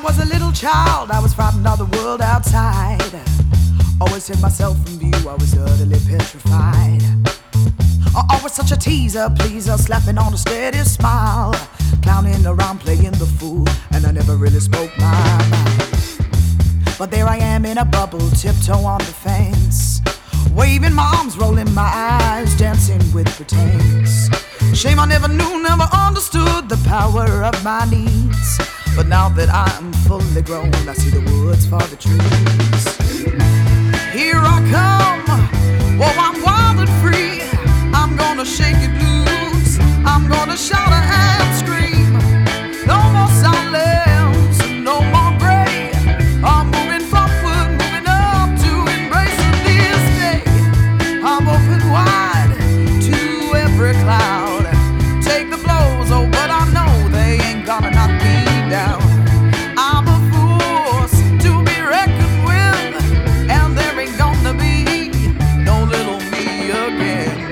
was a little child, I was frightened of the world outside. Always hid myself from view, I was utterly petrified. Always such a teaser, pleaser, slapping on a steady smile, clowning around, playing the fool, and I never really spoke my mind. But there I am in a bubble, tiptoe on the fence, waving my arms, rolling my eyes, dancing with pretense. Shame I never knew, never understood the power of my needs. But now that I'm fully grown, I see the woods for the trees. Here I come, oh I'm wild and free. I'm gonna shake it loose, I'm gonna shout and scream. No more silence, no more gray. I'm moving forward, moving up to embracing this day. I'm open wide to every cloud. Take the blows, oh but I know they ain't gonna knock me down. I'm a force to be reckoned with, and there ain't gonna be no little me again.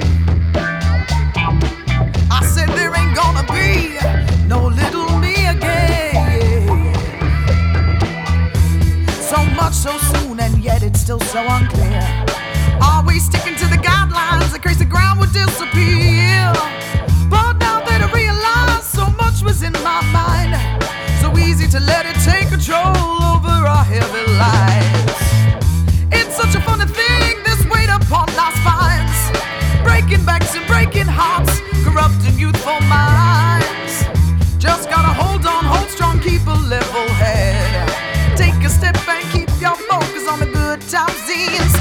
I said there ain't gonna be no little me again. So much so soon, and yet it's still so unclear. Always sticking to the guidelines in case the ground would disappear. But now that I realize so much was in my mind, so easy to let it take control over our heavy lives. It's such a funny thing, this weight upon our spines, breaking backs and breaking hearts, corrupting youthful minds. Just gotta hold on, hold strong, keep a level head. Take a step and keep your focus on the good times inside.